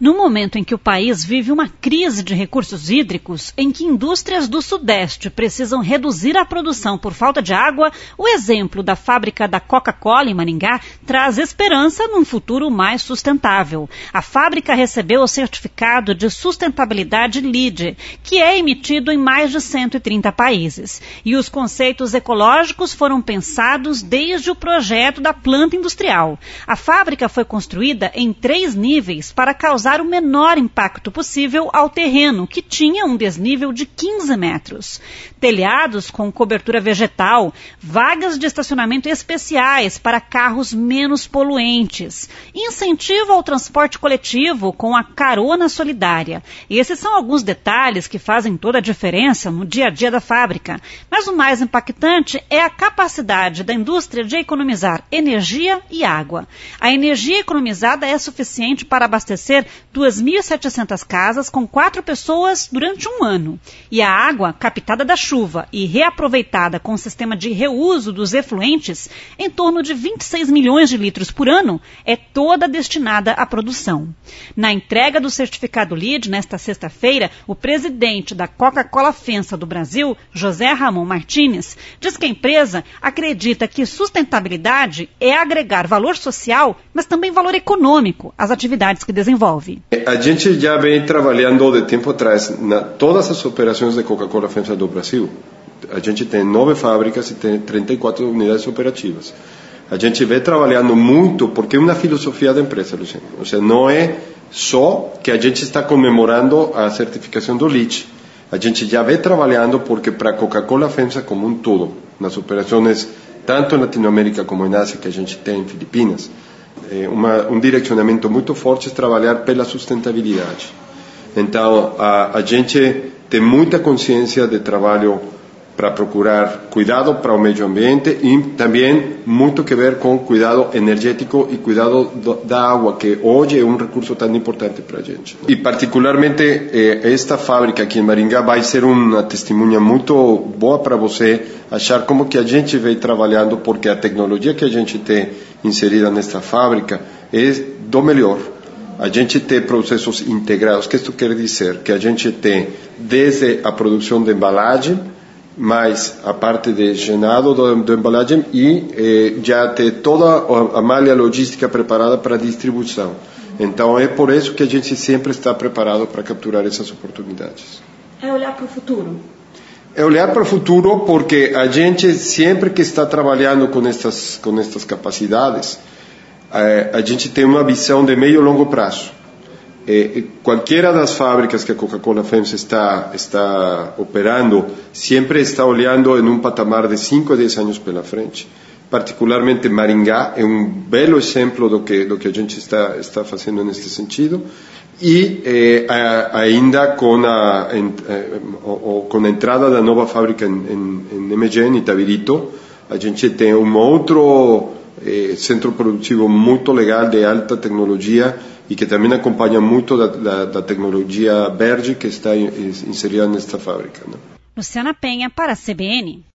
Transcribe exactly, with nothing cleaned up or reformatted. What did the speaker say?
No momento em que o país vive uma crise de recursos hídricos, em que indústrias do Sudeste precisam reduzir a produção por falta de água, o exemplo da fábrica da Coca-Cola em Maringá traz esperança num futuro mais sustentável. A fábrica recebeu o certificado de sustentabilidade L E E D, que é emitido em mais de cento e trinta países. E os conceitos ecológicos foram pensados desde o projeto da planta industrial. A fábrica foi construída em três níveis para causar o menor impacto possível ao terreno, que tinha um desnível de quinze metros. Telhados com cobertura vegetal, vagas de estacionamento especiais para carros menos poluentes, incentivo ao transporte coletivo com a carona solidária. Esses são alguns detalhes que fazem toda a diferença no dia a dia da fábrica. Mas o mais impactante é a capacidade da indústria de economizar energia e água. A energia economizada é suficiente para abastecer duas mil e setecentas casas com quatro pessoas durante um ano. E a água, captada da chuva e reaproveitada com o sistema de reuso dos efluentes, em torno de vinte e seis milhões de litros por ano, é toda destinada à produção. Na entrega do certificado L E E D, nesta sexta-feira, o presidente da Coca-Cola FEMSA do Brasil, José Ramon Martínez, diz que a empresa acredita que sustentabilidade é agregar valor social, mas também valor econômico às atividades que desenvolve. A gente já vem trabalhando de tempo atrás na todas as operações da Coca-Cola FEMSA do Brasil. A gente tem nove fábricas e tem trinta e quatro unidades operativas. A gente vem trabalhando muito porque é uma filosofia da empresa, Luciano. Ou seja, não é só que a gente está comemorando a certificação do L E E D. A gente já vem trabalhando porque para a Coca-Cola FEMSA como um todo, nas operações tanto em Latinoamérica como em Ásia, que a gente tem em Filipinas, é uma, um direcionamento muito forte é trabalhar pela sustentabilidade. Então, a, a gente tem muita consciência de trabalho para procurar cuidado para o meio ambiente e também muito que ver com cuidado energético e cuidado do, da água, que hoje é um recurso tão importante para a gente. E particularmente eh, esta fábrica aqui em Maringá vai ser uma testemunha muito boa para você achar como que a gente vem trabalhando, porque a tecnologia que a gente tem inserida nesta fábrica é do melhor. A gente tem processos integrados. O que isso quer dizer? Que a gente tem desde a produção de embalagem, mais a parte de llenado da embalagem e eh, já tem toda a malha logística preparada para a distribuição. Então é por isso que a gente sempre está preparado para capturar essas oportunidades. É olhar para o futuro. É olhar para o futuro porque a gente sempre que está trabalhando com estas, com estas capacidades, eh, a gente tem uma visão de meio e longo prazo. Eh, qualquer das fábricas que a Coca-Cola FEMSA está, está operando sempre está olhando em um patamar de cinco a dez anos pela frente. Particularmente Maringá é um belo exemplo do que, do que a gente está, está fazendo neste sentido. E eh, a, ainda com a, en, eh, o, com a entrada da nova fábrica em, em, em M G, em Itabirito, a gente tem um outro eh, centro produtivo muito legal de alta tecnologia e que também acompanha muito da, da, da tecnologia verde que está inserida nesta fábrica, né? Luciana Penha para a C B N.